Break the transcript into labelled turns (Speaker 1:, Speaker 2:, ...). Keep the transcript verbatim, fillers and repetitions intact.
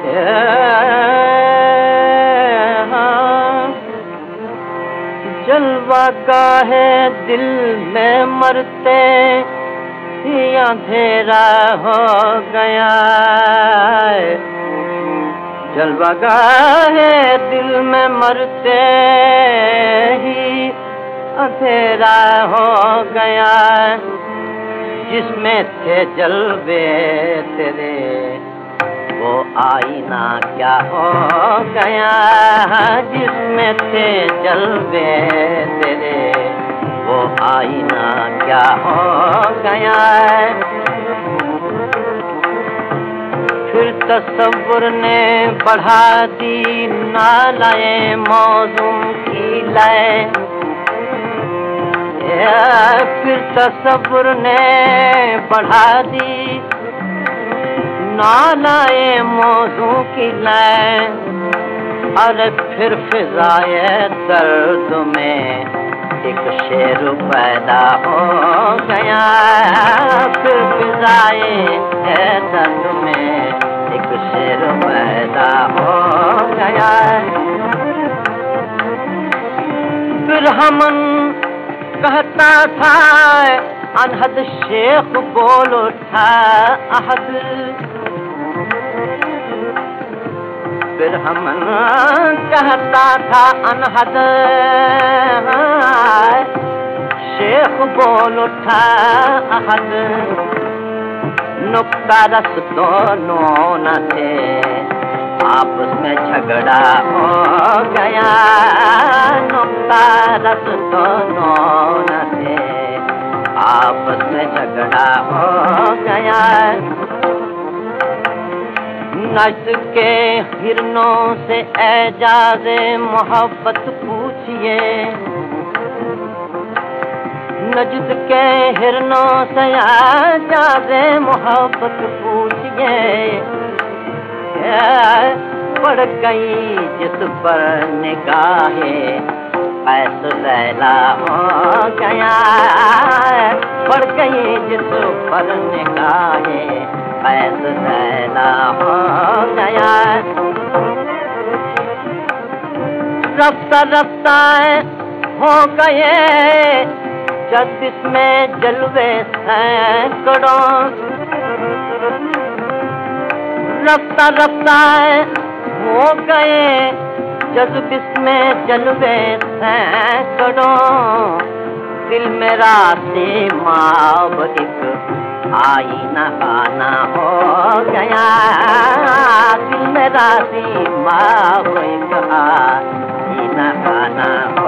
Speaker 1: जलवा गाहे दिल में मरते ही अंधेरा हो गया। जलवा गाहे दिल में मरते ही अंधेरा हो गया। जिसमें थे जलवे तेरे वो आईना क्या हो गया। जिसमें थे जलवे तेरे वो आईना क्या हो गया। फिर तसव्वुर ने बढ़ा दी नालाए मौजू की लय। फिर तसव्वुर ने बढ़ा दी नालाए मौजू की लय। अरे फिर फिजाए दर्द में एक शेर पैदा हो गया। फिर फिजाए दर्द में एक शेर पैदा हो गया। फिर हमन कहता था अनहद शेख बोल उठा अहद। फिर हमन कहता था अनहद शेख बोल उठा अहद। नुक्ता रस दोनों न थे आपस में झगड़ा हो गया। नुक्ता रस दोनों न थे आपस में झगड़ा हो गया। नज्द के हिरनों से एजाज़े मोहब्बत पूछिए। नज्द के हिरनों से एजाज़े मोहब्बत पूछिए। पड़ गई जिस पर निगाहे पैस लैला हो गया। पड़ गई जिस पर निगाहे पैस लैला हो गया। रफ्ता रफ्ता हो गए जब इसमें जलवे सैकड़ों। रफ्ता रफ्ता हो गए जब इसमें जलवे सैकड़ों। दिल मेरा सीमाब एक आईना खाना हो गया। दिल मेरा सीमाब एक आईना खाना